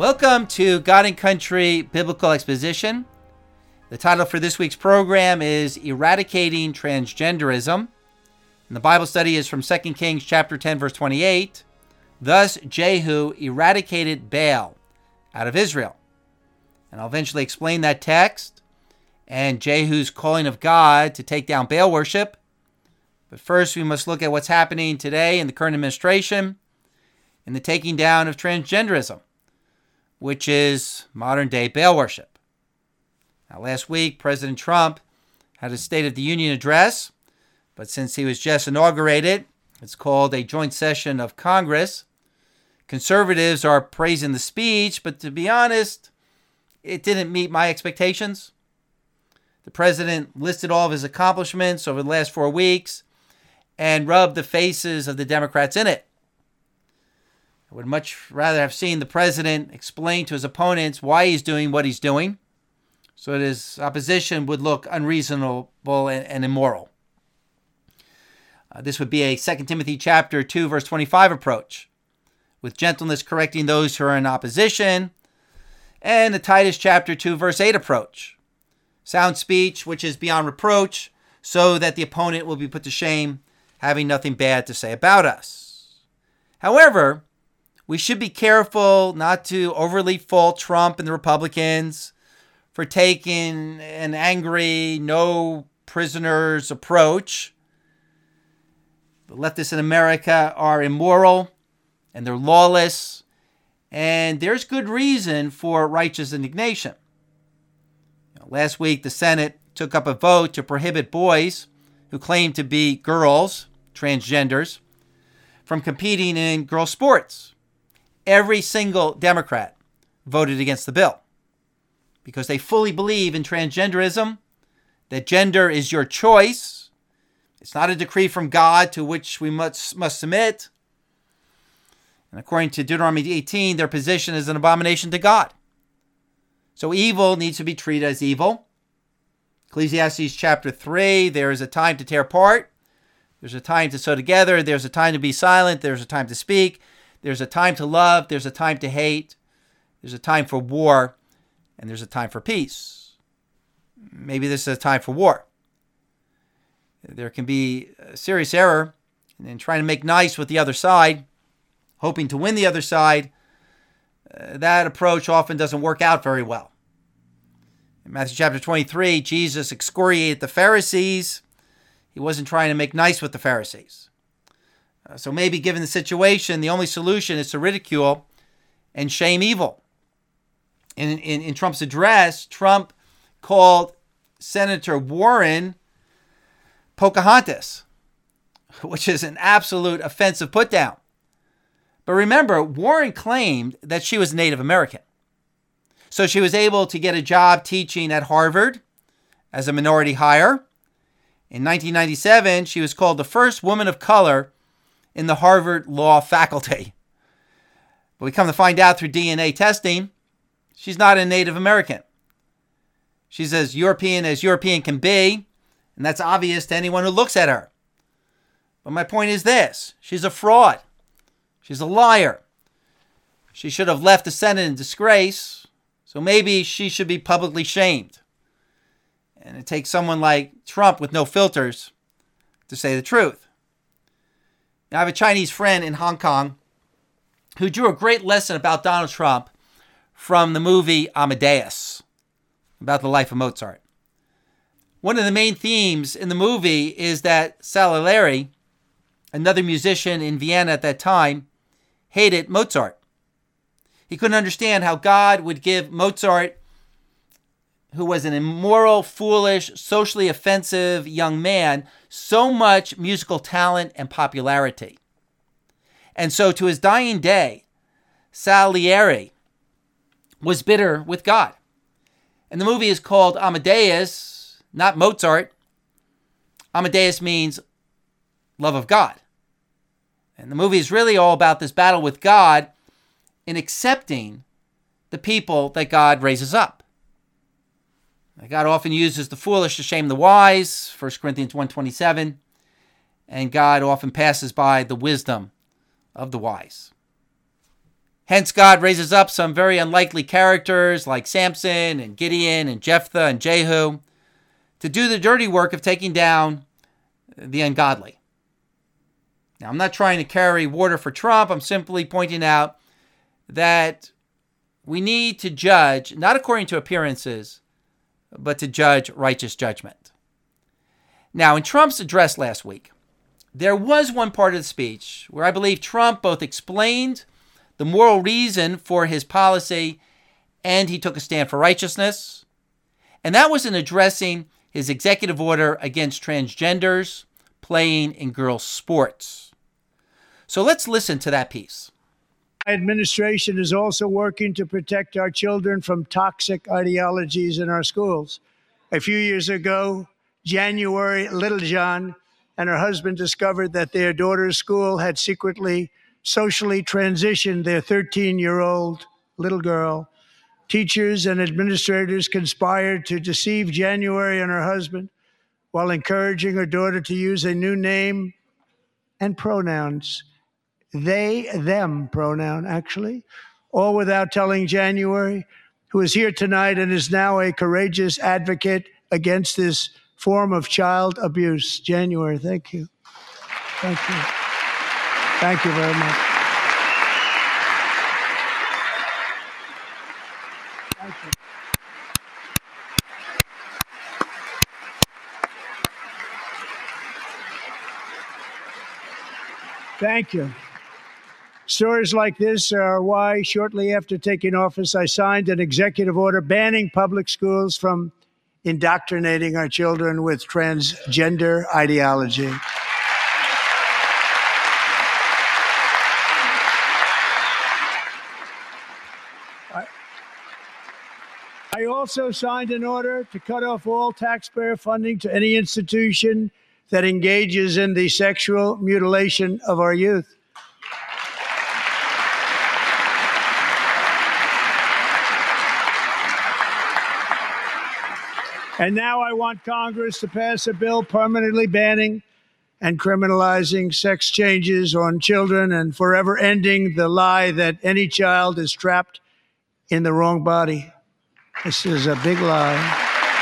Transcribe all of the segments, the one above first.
Welcome to God and Country Biblical Exposition. The title for this week's program is Eradicating Transgenderism. And the Bible study is from 2 Kings chapter 10, verse 28. Thus Jehu eradicated Baal out of Israel. And I'll eventually explain that text and Jehu's calling of God to take down Baal worship. But first we must look at what's happening today in the current administration in the taking down of transgenderism, which is modern-day Baal worship. Now, last week, President Trump had a State of the Union address, but since he was just inaugurated, it's called a joint session of Congress. Conservatives are praising the speech, but to be honest, it didn't meet my expectations. The president listed all of his accomplishments over the last 4 weeks and rubbed the faces of the Democrats in it. I would much rather have seen the president explain to his opponents why he's doing what he's doing so that his opposition would look unreasonable and immoral. This would be a 2 Timothy chapter 2, verse 25 approach, with gentleness correcting those who are in opposition, and the Titus chapter 2, verse 8 approach, sound speech which is beyond reproach, so that the opponent will be put to shame, having nothing bad to say about us. However, we should be careful not to overly fault Trump and the Republicans for taking an angry, no prisoners approach. The leftists in America are immoral and they're lawless, and there's good reason for righteous indignation. Last week, the Senate took up a vote to prohibit boys who claim to be girls, transgenders, from competing in girl sports. Every single Democrat voted against the bill because they fully believe in transgenderism, that gender is your choice. It's not a decree from God to which we must submit. And according to Deuteronomy 18, their position is an abomination to God. So evil needs to be treated as evil. Ecclesiastes chapter 3, there is a time to tear apart. There's a time to sew together. There's a time to be silent. There's a time to speak. There's a time to love, there's a time to hate, there's a time for war, and there's a time for peace. Maybe this is a time for war. There can be a serious error in trying to make nice with the other side, hoping to win the other side. That approach often doesn't work out very well. In Matthew chapter 23, Jesus excoriated the Pharisees. He wasn't trying to make nice with the Pharisees. So maybe given the situation, the only solution is to ridicule and shame evil. In Trump's address, Trump called Senator Warren Pocahontas, which is an absolute offensive putdown. But remember, Warren claimed that she was Native American. So she was able to get a job teaching at Harvard as a minority hire. In 1997, she was called the first woman of color in the Harvard Law faculty. But we come to find out through DNA testing, she's not a Native American. She's as European can be, and that's obvious to anyone who looks at her. But my point is this, she's a fraud. She's a liar. She should have left the Senate in disgrace, so maybe she should be publicly shamed. And it takes someone like Trump with no filters to say the truth. Now, I have a Chinese friend in Hong Kong who drew a great lesson about Donald Trump from the movie Amadeus, about the life of Mozart. One of the main themes in the movie is that Salieri, another musician in Vienna at that time, hated Mozart. He couldn't understand how God would give Mozart, who was an immoral, foolish, socially offensive young man, so much musical talent and popularity. And so to his dying day, Salieri was bitter with God. And the movie is called Amadeus, not Mozart. Amadeus means love of God. And the movie is really all about this battle with God in accepting the people that God raises up. God often uses the foolish to shame the wise, 1 Corinthians 1:27, and God often passes by the wisdom of the wise. Hence, God raises up some very unlikely characters like Samson and Gideon and Jephthah and Jehu to do the dirty work of taking down the ungodly. Now, I'm not trying to carry water for Trump. I'm simply pointing out that we need to judge, not according to appearances, but to judge righteous judgment. Now, in Trump's address last week, there was one part of the speech where I believe Trump both explained the moral reason for his policy and he took a stand for righteousness. And that was in addressing his executive order against transgenders playing in girls' sports. So let's listen to that piece. Administration is also working to protect our children from toxic ideologies in our schools. A few years ago, January Littlejohn and her husband discovered that their daughter's school had secretly socially transitioned their 13-year-old little girl. Teachers and administrators conspired to deceive January and her husband while encouraging her daughter to use a new name and pronouns. They, them pronoun, actually, all without telling January, who is here tonight and is now a courageous advocate against this form of child abuse. January, thank you. Thank you. Thank you very much. Thank you. Thank you. Stories like this are why, shortly after taking office, I signed an executive order banning public schools from indoctrinating our children with transgender ideology. I also signed an order to cut off all taxpayer funding to any institution that engages in the sexual mutilation of our youth. And now I want Congress to pass a bill permanently banning and criminalizing sex changes on children and forever ending the lie that any child is trapped in the wrong body. This is a big lie.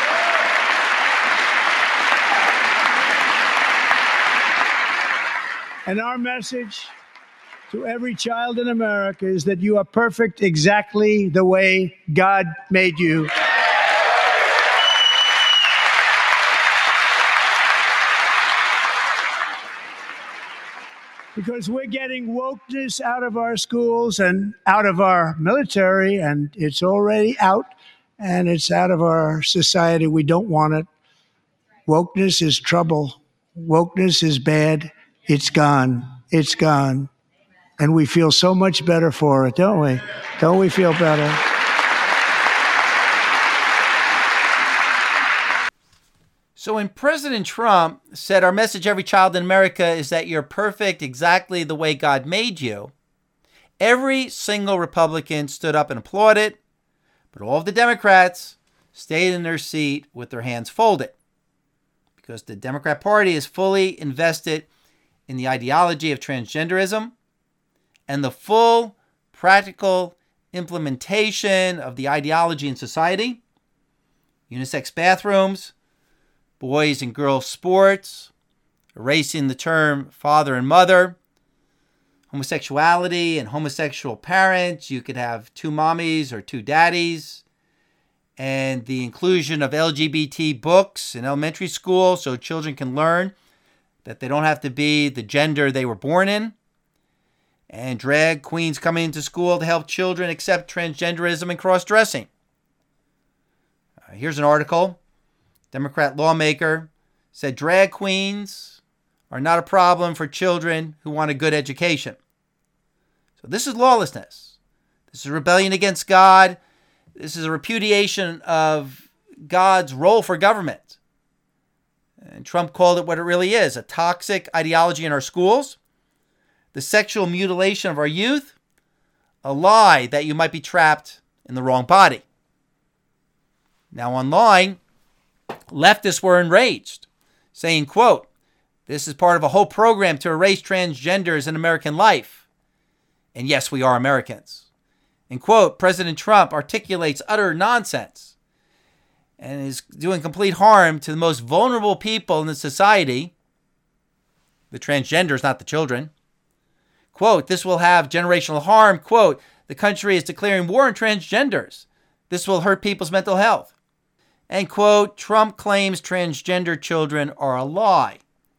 And our message to every child in America is that you are perfect exactly the way God made you. Because we're getting wokeness out of our schools and out of our military, and it's already out, and it's out of our society. We don't want it. Wokeness is trouble. Wokeness is bad. It's gone. It's gone. And we feel so much better for it, don't we? Don't we feel better? So when President Trump said our message to every child in America is that you're perfect exactly the way God made you, every single Republican stood up and applauded, but all of the Democrats stayed in their seat with their hands folded because the Democrat Party is fully invested in the ideology of transgenderism and the full practical implementation of the ideology in society, unisex bathrooms, boys and girls sports, erasing the term father and mother, homosexuality and homosexual parents. You could have two mommies or two daddies, and the inclusion of LGBT books in elementary school so children can learn that they don't have to be the gender they were born in, and drag queens coming into school to help children accept transgenderism and cross-dressing. Here's an article. Democrat lawmaker said drag queens are not a problem for children who want a good education. So this is lawlessness. This is rebellion against God. This is a repudiation of God's role for government. And Trump called it what it really is, a toxic ideology in our schools, the sexual mutilation of our youth, a lie that you might be trapped in the wrong body. Now online, leftists were enraged, saying, quote, "This is part of a whole program to erase transgenders in American life. And yes, we are Americans. And quote, President Trump articulates utter nonsense and is doing complete harm to the most vulnerable people in the society, the transgenders, not the children. Quote, this will have generational harm. Quote, the country is declaring war on transgenders. This will hurt people's mental health. And quote, Trump claims transgender children are a lie.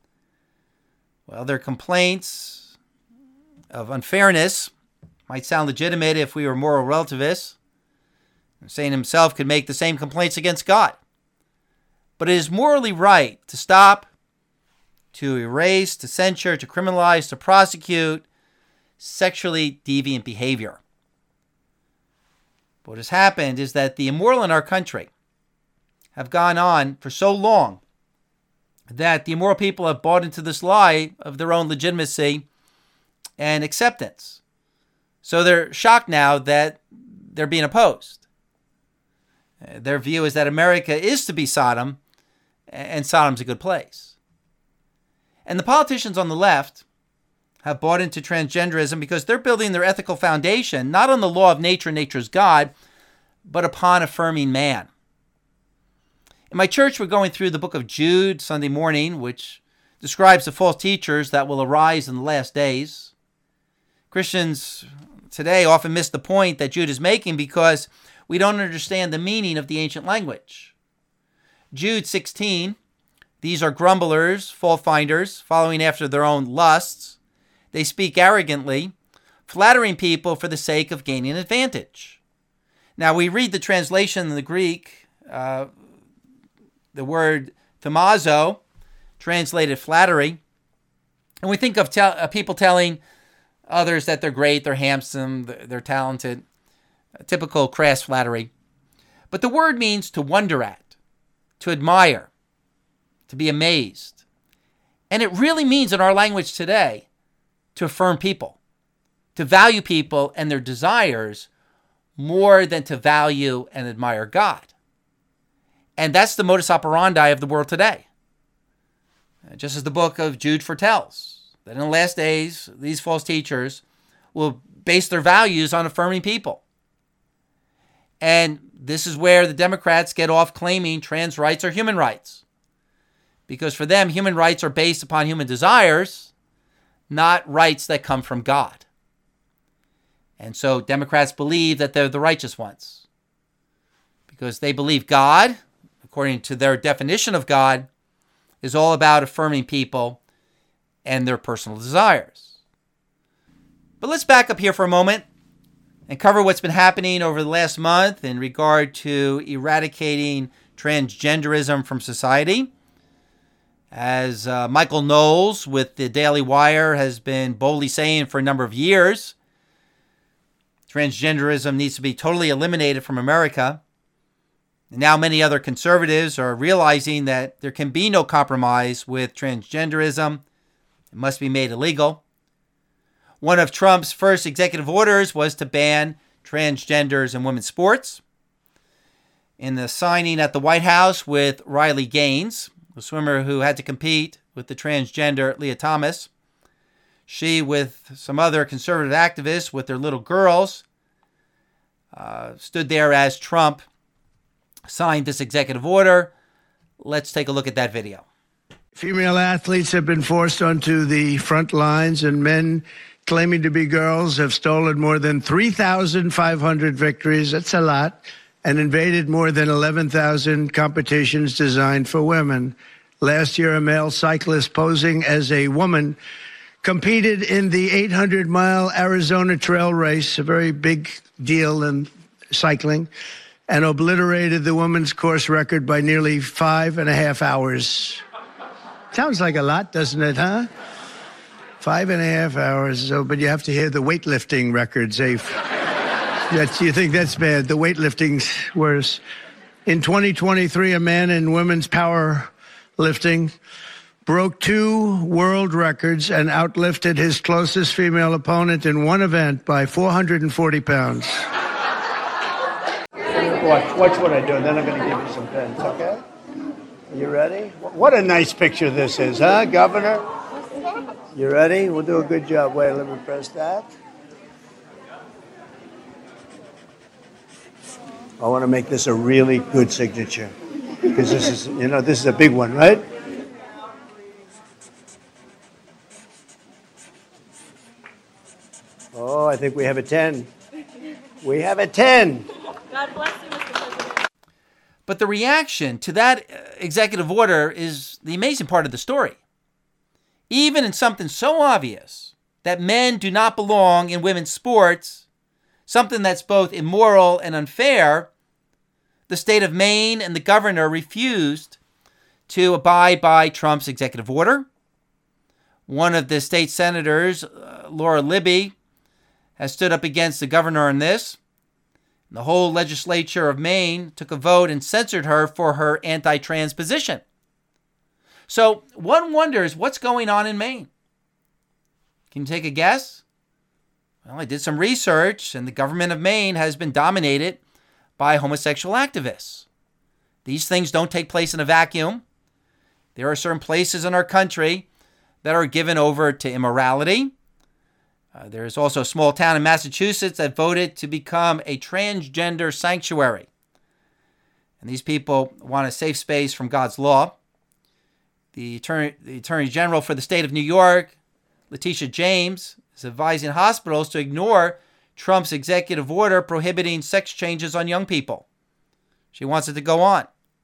Well, their complaints of unfairness might sound legitimate if we were moral relativists. Satan himself could make the same complaints against God. But it is morally right to stop, to erase, to censure, to criminalize, to prosecute sexually deviant behavior. What has happened is that the immoral in our country have gone on for so long that the immoral people have bought into this lie of their own legitimacy and acceptance. So they're shocked now that they're being opposed. Their view is that America is to be Sodom, and Sodom's a good place. And the politicians on the left have bought into transgenderism because they're building their ethical foundation not on the law of nature, nature's God, but upon affirming man. In my church, we're going through the book of Jude Sunday morning, which describes the false teachers that will arise in the last days. Christians today often miss the point that Jude is making because we don't understand the meaning of the ancient language. Jude 16, these are grumblers, fault finders, following after their own lusts. They speak arrogantly, flattering people for the sake of gaining advantage. Now, we read the translation in the Greek, the word thaumazo, translated flattery, and we think of people telling others that they're great, they're handsome, they're talented, typical crass flattery. But the word means to wonder at, to admire, to be amazed. And it really means in our language today to affirm people, to value people and their desires more than to value and admire God. And that's the modus operandi of the world today. Just as the book of Jude foretells, that in the last days, these false teachers will base their values on affirming people. And this is where the Democrats get off claiming trans rights are human rights. Because for them, human rights are based upon human desires, not rights that come from God. And so Democrats believe that they're the righteous ones. Because they believe God, according to their definition of God, is all about affirming people and their personal desires. But let's back up here for a moment and cover what's been happening over the last month in regard to eradicating transgenderism from society. As Michael Knowles with the Daily Wire has been boldly saying for a number of years, transgenderism needs to be totally eliminated from America. And now many other conservatives are realizing that there can be no compromise with transgenderism. It must be made illegal. One of Trump's first executive orders was to ban transgenders in women's sports. In the signing at the White House with Riley Gaines, a swimmer who had to compete with the transgender Leah Thomas, she, with some other conservative activists with their little girls, stood there as Trump signed this executive order. Let's take a look at that video. Female athletes have been forced onto the front lines, and men claiming to be girls have stolen more than 3,500 victories. That's a lot. And invaded more than 11,000 competitions designed for women. Last year, a male cyclist posing as a woman competed in the 800-mile Arizona Trail Race, a very big deal in cycling, and obliterated the women's course record by nearly 5.5 hours. Sounds like a lot, doesn't it, huh? 5.5 hours, but you have to hear the weightlifting records. You think that's bad. The weightlifting's worse. In 2023, a man in women's powerlifting broke 2 world records and outlifted his closest female opponent in one event by 440 pounds. Watch what I do, and then I'm going to give you some pens, okay? You ready? What a nice picture this is, huh, Governor? You ready? We'll do a good job. Wait, let me press that. I want to make this a really good signature because this is a big one, right? Oh, I think we have a 10. We have a 10. God bless you, Mr. President. But the reaction to that executive order is the amazing part of the story. Even in something so obvious that men do not belong in women's sports, something that's both immoral and unfair, the state of Maine and the governor refused to abide by Trump's executive order. One of the state senators, Laura Libby, has stood up against the governor on this. The whole legislature of Maine took a vote and censored her for her anti-trans position. So one wonders what's going on in Maine. Can you take a guess? Well, I did some research, and the government of Maine has been dominated by homosexual activists. These things don't take place in a vacuum. There are certain places in our country that are given over to immorality. There's also a small town in Massachusetts that voted to become a transgender sanctuary. And these people want a safe space from God's law. The Attorney General for the state of New York, Letitia James, is advising hospitals to ignore Trump's executive order prohibiting sex changes on young people. She wants it to go on.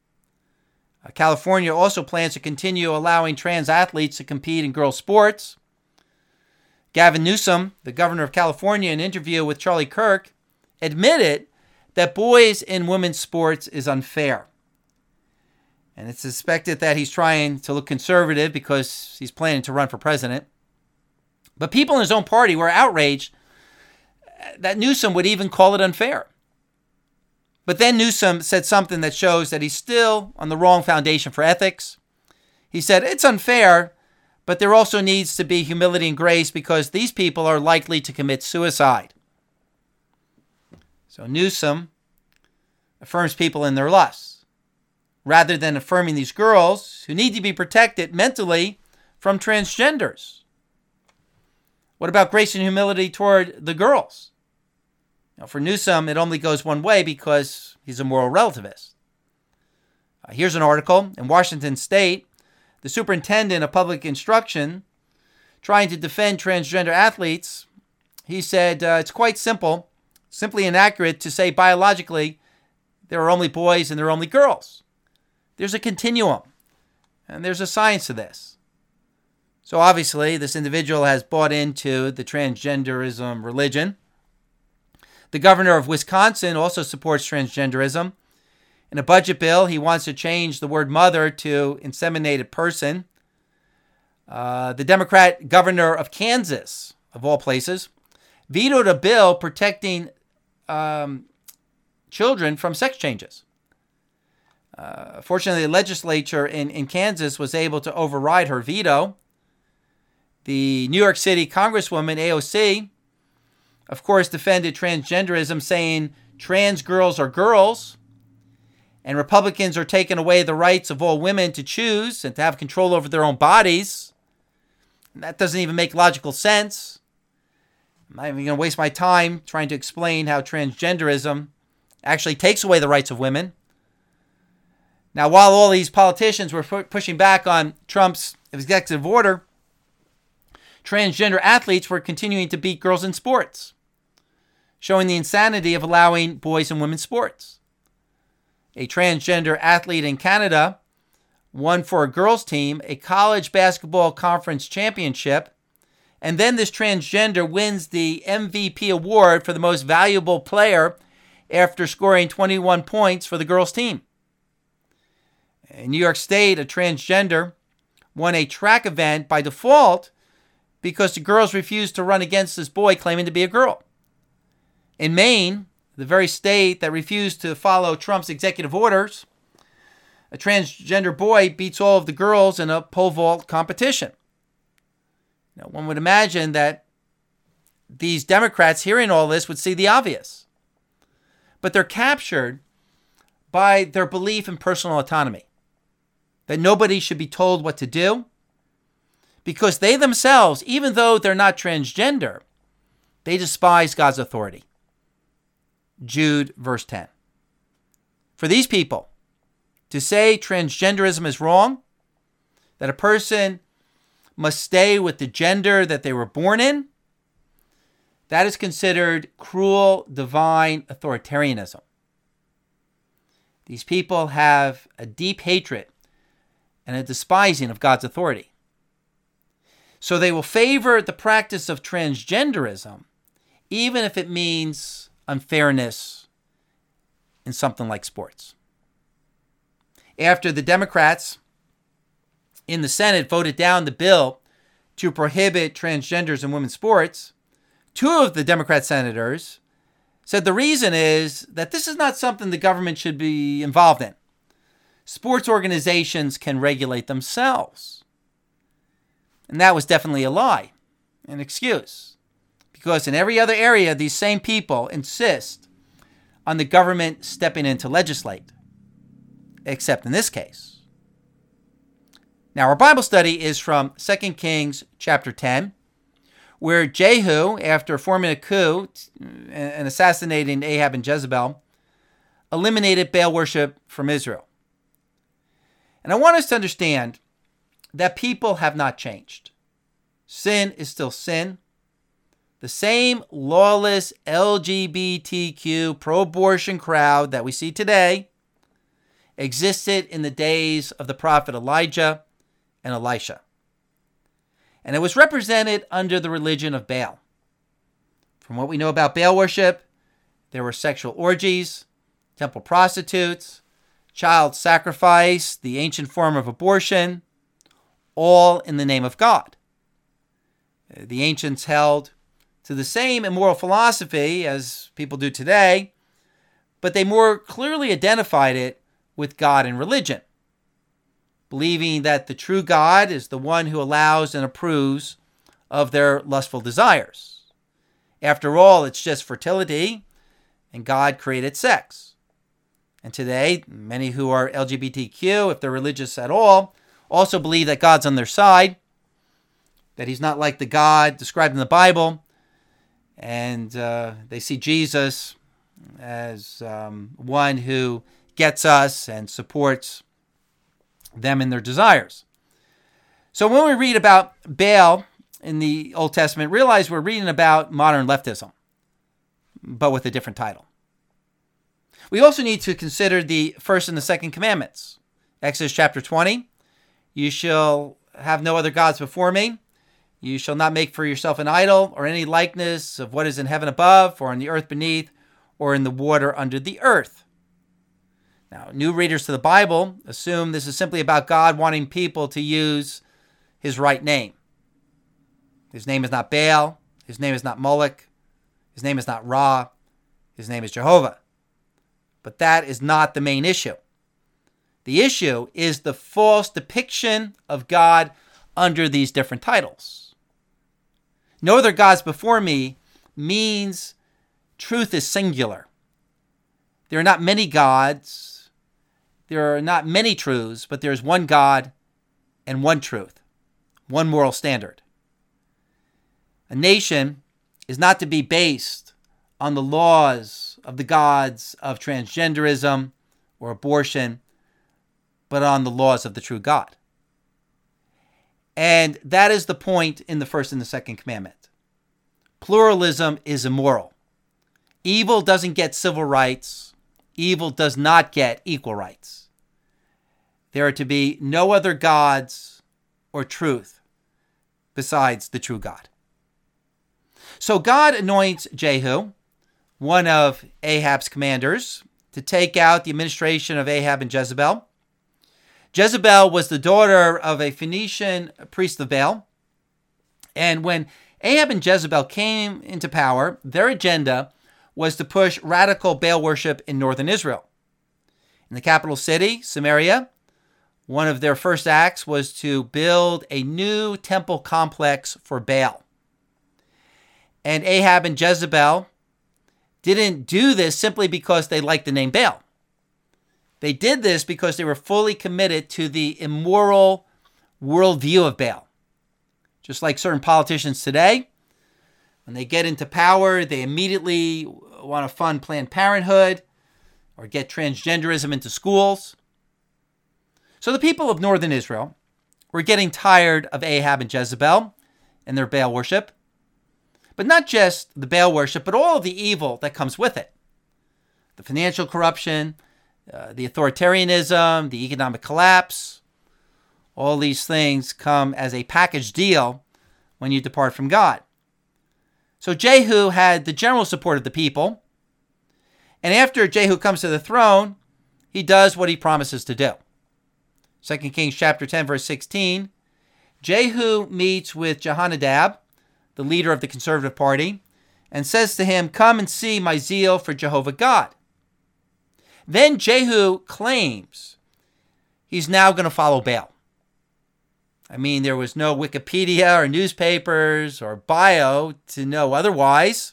California also plans to continue allowing trans athletes to compete in girls' sports. Gavin Newsom, the governor of California, in an interview with Charlie Kirk, admitted that boys in women's sports is unfair. And it's suspected that he's trying to look conservative because he's planning to run for president. But people in his own party were outraged that Newsom would even call it unfair. But then Newsom said something that shows that he's still on the wrong foundation for ethics. He said, it's unfair, but there also needs to be humility and grace because these people are likely to commit suicide. So Newsom affirms people in their lusts, rather than affirming these girls who need to be protected mentally from transgenders. What about grace and humility toward the girls? Now, for Newsom, it only goes one way because he's a moral relativist. Here's an article in Washington State. The superintendent of public instruction, trying to defend transgender athletes, he said it's quite simple, simply inaccurate to say biologically there are only boys and there are only girls. There's a continuum, and there's a science to this. So obviously, this individual has bought into the transgenderism religion. The governor of Wisconsin also supports transgenderism. In a budget bill, he wants to change the word mother to inseminated person. The Democrat governor of Kansas, of all places, vetoed a bill protecting children from sex changes. Fortunately, the legislature in Kansas was able to override her veto. The New York City Congresswoman, AOC, of course, defended transgenderism, saying trans girls are girls, and Republicans are taking away the rights of all women to choose and to have control over their own bodies. And that doesn't even make logical sense. I'm not even going to waste my time trying to explain how transgenderism actually takes away the rights of women. Now, while all these politicians were pushing back on Trump's executive order, transgender athletes were continuing to beat girls in sports, showing the insanity of allowing boys in women's sports. A transgender athlete in Canada won for a girls' team a college basketball conference championship, and then this transgender wins the MVP award for the most valuable player after scoring 21 points for the girls' team. In New York State, a transgender won a track event by default because the girls refused to run against this boy claiming to be a girl. In Maine, the very state that refused to follow Trump's executive orders, a transgender boy beats all of the girls in a pole vault competition. Now, one would imagine that these Democrats hearing all this would see the obvious. But they're captured by their belief in personal autonomy, that nobody should be told what to do, because they themselves, even though they're not transgender, they despise God's authority. Jude, verse 10. For these people to say transgenderism is wrong, that a person must stay with the gender that they were born in, that is considered cruel divine authoritarianism. These people have a deep hatred and a despising of God's authority. So they will favor the practice of transgenderism, even if it means unfairness in something like sports. After the Democrats in the Senate voted down the bill to prohibit transgenders in women's sports, two of the Democrat senators said the reason is that this is not something the government should be involved in. Sports organizations can regulate themselves. And that was definitely a lie, an excuse. Because in every other area, these same people insist on the government stepping in to legislate, except in this case. Now, our Bible study is from 2 Kings chapter 10, where Jehu, after forming a coup and assassinating Ahab and Jezebel, eliminated Baal worship from Israel. And I want us to understand that people have not changed. Sin is still sin. The same lawless LGBTQ pro-abortion crowd that we see today existed in the days of the prophet Elijah and Elisha. And it was represented under the religion of Baal. From what we know about Baal worship, there were sexual orgies, temple prostitutes, child sacrifice, the ancient form of abortion, all in the name of God. The ancients held to the same immoral philosophy as people do today, but they more clearly identified it with God and religion, believing that the true God is the one who allows and approves of their lustful desires. After all, it's just fertility, and God created sex. And today, many who are LGBTQ, if they're religious at all, also believe that God's on their side, that he's not like the God described in the Bible, and they see Jesus as one who gets us and supports them in their desires. So when we read about Baal in the Old Testament, realize we're reading about modern leftism, but with a different title. We also need to consider the first and the second commandments. Exodus chapter 20, you shall have no other gods before me. You shall not make for yourself an idol or any likeness of what is in heaven above, or on the earth beneath, or in the water under the earth. Now, new readers to the Bible assume this is simply about God wanting people to use his right name. His name is not Baal. His name is not Moloch. His name is not Ra. His name is Jehovah. But that is not the main issue. The issue is the false depiction of God under these different titles. No other gods before me means truth is singular. There are not many gods. There are not many truths, but there's one God and one truth, one moral standard. A nation is not to be based on the laws of the gods of transgenderism or abortion, but on the laws of the true God. And that is the point in the first and the second commandment. Pluralism is immoral. Evil doesn't get civil rights. Evil does not get equal rights. There are to be no other gods or truth besides the true God. So God anoints Jehu, one of Ahab's commanders, to take out the administration of Ahab and Jezebel. Jezebel was the daughter of a Phoenician priest of Baal. And when Ahab and Jezebel came into power, their agenda was to push radical Baal worship in northern Israel. In the capital city, Samaria, one of their first acts was to build a new temple complex for Baal. And Ahab and Jezebel didn't do this simply because they liked the name Baal. They did this because they were fully committed to the immoral worldview of Baal. Just like certain politicians today, when they get into power, they immediately want to fund Planned Parenthood, or get transgenderism into schools. So the people of northern Israel were getting tired of Ahab and Jezebel and their Baal worship. But not just the Baal worship, but all of the evil that comes with it. The financial corruption, the authoritarianism, the economic collapse. All these things come as a package deal when you depart from God. So Jehu had the general support of the people. And after Jehu comes to the throne, he does what he promises to do. 2 Kings chapter 10, verse 16. Jehu meets with Jehonadab, the leader of the conservative party, and says to him, "Come and see my zeal for Jehovah God." Then Jehu claims he's now going to follow Baal. I mean, there was no Wikipedia or newspapers or bio to know otherwise.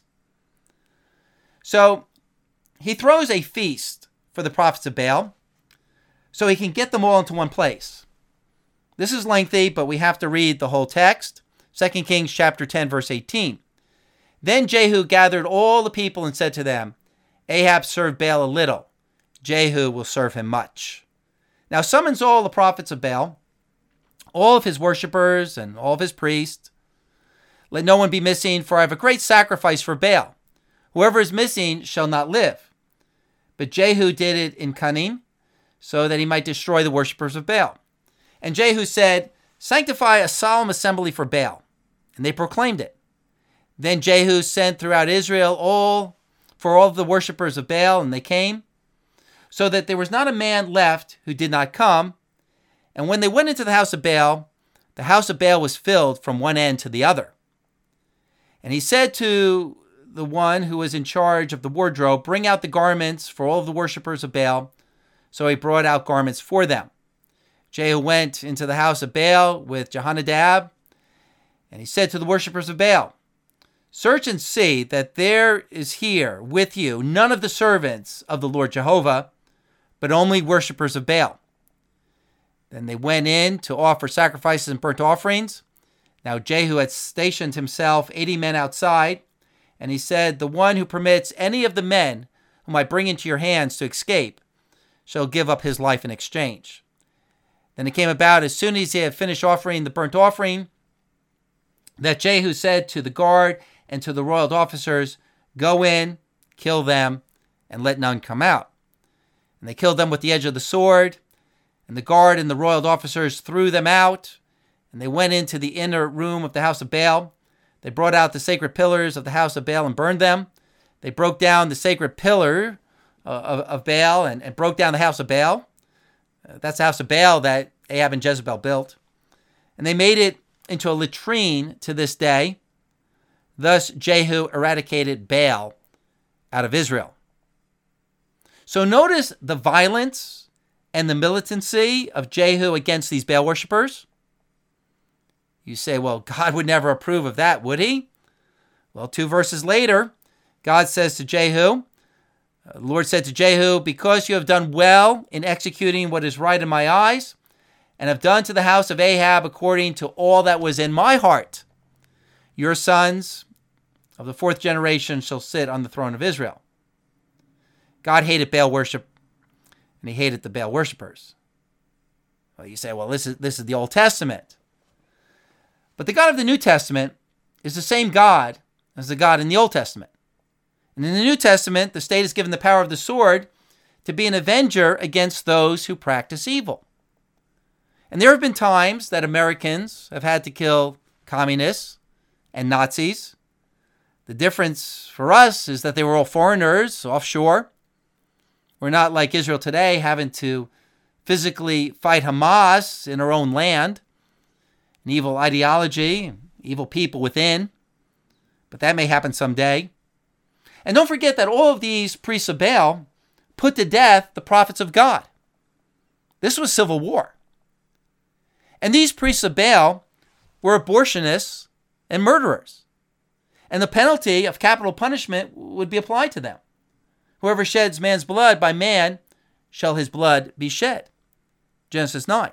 So he throws a feast for the prophets of Baal so he can get them all into one place. This is lengthy, but we have to read the whole text. 2 Kings chapter 10, verse 18. Then Jehu gathered all the people and said to them, "Ahab served Baal a little. Jehu will serve him much. Now summons all the prophets of Baal, all of his worshippers and all of his priests. Let no one be missing, for I have a great sacrifice for Baal. Whoever is missing shall not live." But Jehu did it in cunning, so that he might destroy the worshippers of Baal. And Jehu said, "Sanctify a solemn assembly for Baal." And they proclaimed it. Then Jehu sent throughout Israel for all the worshippers of Baal, and they came, so that there was not a man left who did not come. And when they went into the house of Baal was filled from one end to the other. And he said to the one who was in charge of the wardrobe, "Bring out the garments for all of the worshippers of Baal." So he brought out garments for them. Jehu went into the house of Baal with Jehonadab, and he said to the worshippers of Baal, "Search and see that there is here with you none of the servants of the Lord Jehovah, but only worshippers of Baal." Then they went in to offer sacrifices and burnt offerings. Now Jehu had stationed himself 80 men outside, and he said, "The one who permits any of the men whom I bring into your hands to escape shall give up his life in exchange." Then it came about, as soon as he had finished offering the burnt offering, that Jehu said to the guard and to the royal officers, "Go in, kill them, and let none come out." And they killed them with the edge of the sword. And the guard and the royal officers threw them out. And they went into the inner room of the house of Baal. They brought out the sacred pillars of the house of Baal and burned them. They broke down the sacred pillar of Baal and broke down the house of Baal. That's the house of Baal that Ahab and Jezebel built. And they made it into a latrine to this day. Thus Jehu eradicated Baal out of Israel. So notice the violence and the militancy of Jehu against these Baal worshippers. You say, well, God would never approve of that, would he? Well, 2 verses later, God says to Jehu, the Lord said to Jehu, "Because you have done well in executing what is right in my eyes, and have done to the house of Ahab according to all that was in my heart, your sons of the 4th generation shall sit on the throne of Israel." God hated Baal worship, and he hated the Baal worshipers. Well, you say, well, this is the Old Testament. But the God of the New Testament is the same God as the God in the Old Testament. And in the New Testament, the state is given the power of the sword to be an avenger against those who practice evil. And there have been times that Americans have had to kill communists and Nazis. The difference for us is that they were all foreigners offshore. We're not like Israel today, having to physically fight Hamas in our own land. An evil ideology, evil people within. But that may happen someday. And don't forget that all of these priests of Baal put to death the prophets of God. This was civil war. And these priests of Baal were abortionists and murderers. And the penalty of capital punishment would be applied to them. Whoever sheds man's blood, by man shall his blood be shed. Genesis 9.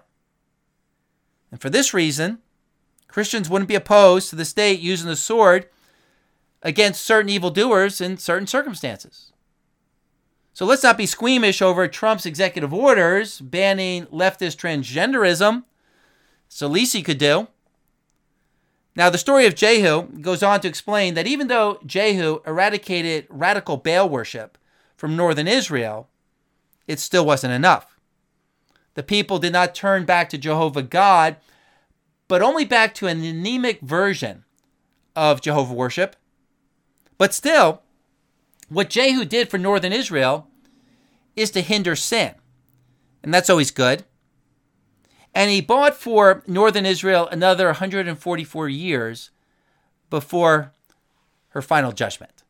And for this reason, Christians wouldn't be opposed to the state using the sword against certain evildoers in certain circumstances. So let's not be squeamish over Trump's executive orders banning leftist transgenderism. It's the least he could do. Now, the story of Jehu goes on to explain that even though Jehu eradicated radical Baal worship from northern Israel, it still wasn't enough. The people did not turn back to Jehovah God, but only back to an anemic version of Jehovah worship. But still, what Jehu did for northern Israel is to hinder sin. And that's always good. And he bought for northern Israel another 144 years before her final judgment.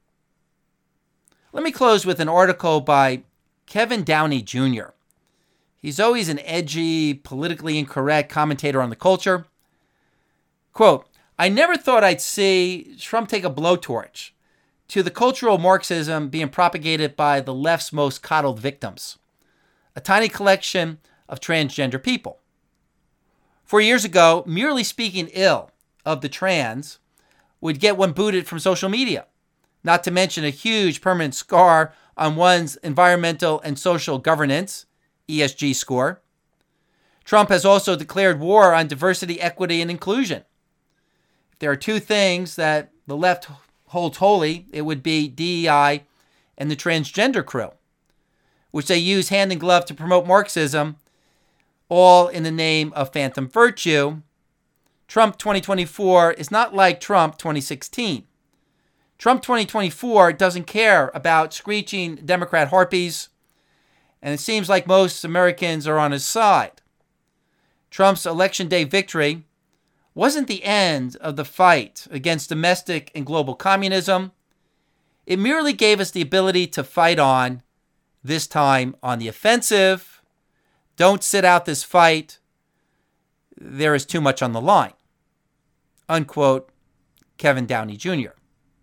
Let me close with an article by Kevin Downey Jr. He's always an edgy, politically incorrect commentator on the culture. Quote, "I never thought I'd see Trump take a blowtorch to the cultural Marxism being propagated by the left's most coddled victims, a tiny collection of transgender people. 4 years ago, merely speaking ill of the trans would get one booted from social media, not to mention a huge permanent scar on one's environmental and social governance, ESG score. Trump has also declared war on diversity, equity, and inclusion. If there are two things that the left holds holy, it would be DEI and the transgender crew, which they use hand in glove to promote Marxism, all in the name of phantom virtue. Trump 2024 is not like Trump 2016. Trump 2024 doesn't care about screeching Democrat harpies, and it seems like most Americans are on his side. Trump's Election Day victory wasn't the end of the fight against domestic and global communism. It merely gave us the ability to fight on, this time on the offensive. Don't sit out this fight. There is too much on the line." Unquote, Kevin Downey Jr.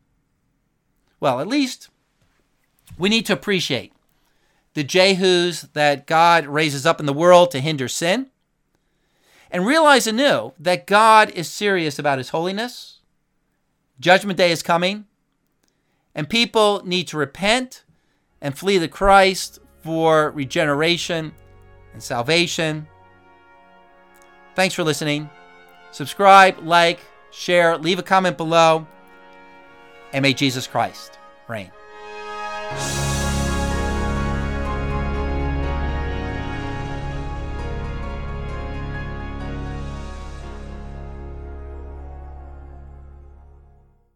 Well, at least we need to appreciate the Jehus that God raises up in the world to hinder sin, and realize anew that God is serious about his holiness. Judgment Day is coming, and people need to repent and flee to Christ for regeneration and salvation. Thanks for listening. Subscribe, like, share, leave a comment below, and may Jesus Christ reign.